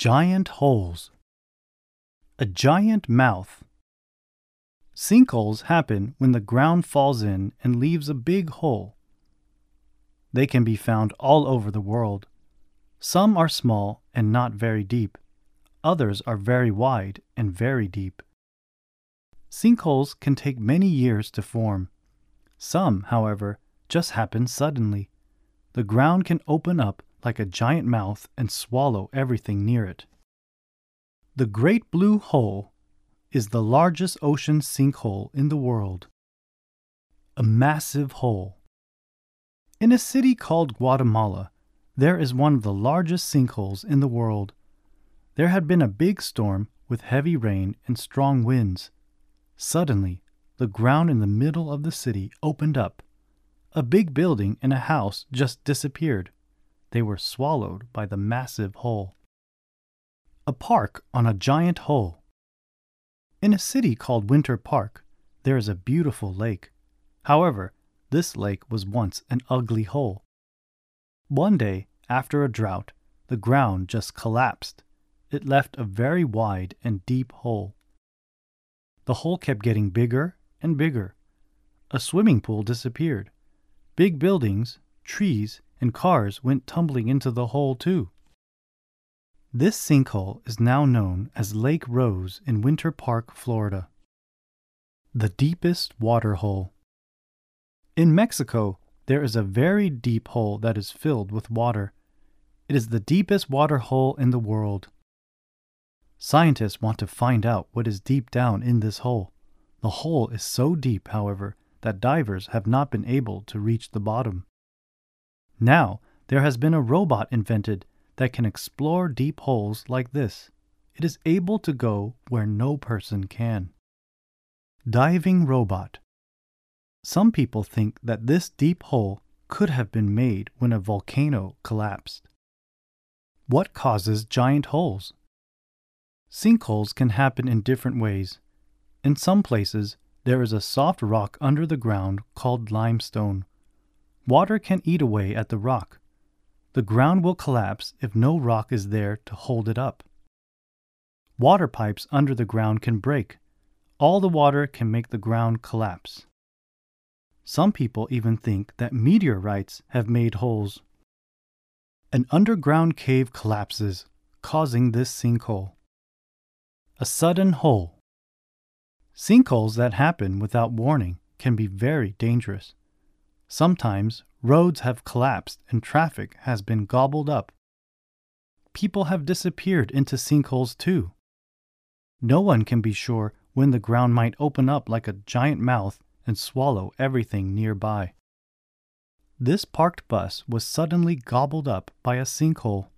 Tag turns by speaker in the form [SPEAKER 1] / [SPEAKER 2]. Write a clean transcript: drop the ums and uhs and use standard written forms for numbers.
[SPEAKER 1] Giant holes. A giant mouth. Sinkholes happen when the ground falls in and leaves a big hole. They can be found all over the world. Some are small and not very deep. Others are very wide and very deep. Sinkholes can take many years to form. Some, however, just happen suddenly. The ground can open up like a giant mouth and swallow everything near it. The Great Blue Hole is the largest ocean sinkhole in the world. A massive hole. In a city called Guatemala, there is one of the largest sinkholes in the world. There had been a big storm with heavy rain and strong winds. Suddenly, the ground in the middle of the city opened up. A big building and a house just disappeared. They were swallowed by the massive hole. A park on a giant hole. In a city called Winter Park, there is a beautiful lake. However, this lake was once an ugly hole. One day, after a drought, the ground just collapsed. It left a very wide and deep hole. The hole kept getting bigger and bigger. A swimming pool disappeared. Big buildings, trees, and cars went tumbling into the hole too. This sinkhole is now known as Lake Rose in Winter Park, Florida. The deepest water hole. In Mexico, there is a very deep hole that is filled with water. It is the deepest water hole in the world. Scientists want to find out what is deep down in this hole. The hole is so deep, however, that divers have not been able to reach the bottom. Now, there has been a robot invented that can explore deep holes like this. It is able to go where no person can. Diving robot. Some people think that this deep hole could have been made when a volcano collapsed. What causes giant holes? Sinkholes can happen in different ways. In some places, there is a soft rock under the ground called limestone. Water can eat away at the rock. The ground will collapse if no rock is there to hold it up. Water pipes under the ground can break. All the water can make the ground collapse. Some people even think that meteorites have made holes. An underground cave collapses, causing this sinkhole. A sudden hole. Sinkholes that happen without warning can be very dangerous. Sometimes roads have collapsed and traffic has been gobbled up. People have disappeared into sinkholes too. No one can be sure when the ground might open up like a giant mouth and swallow everything nearby. This parked bus was suddenly gobbled up by a sinkhole.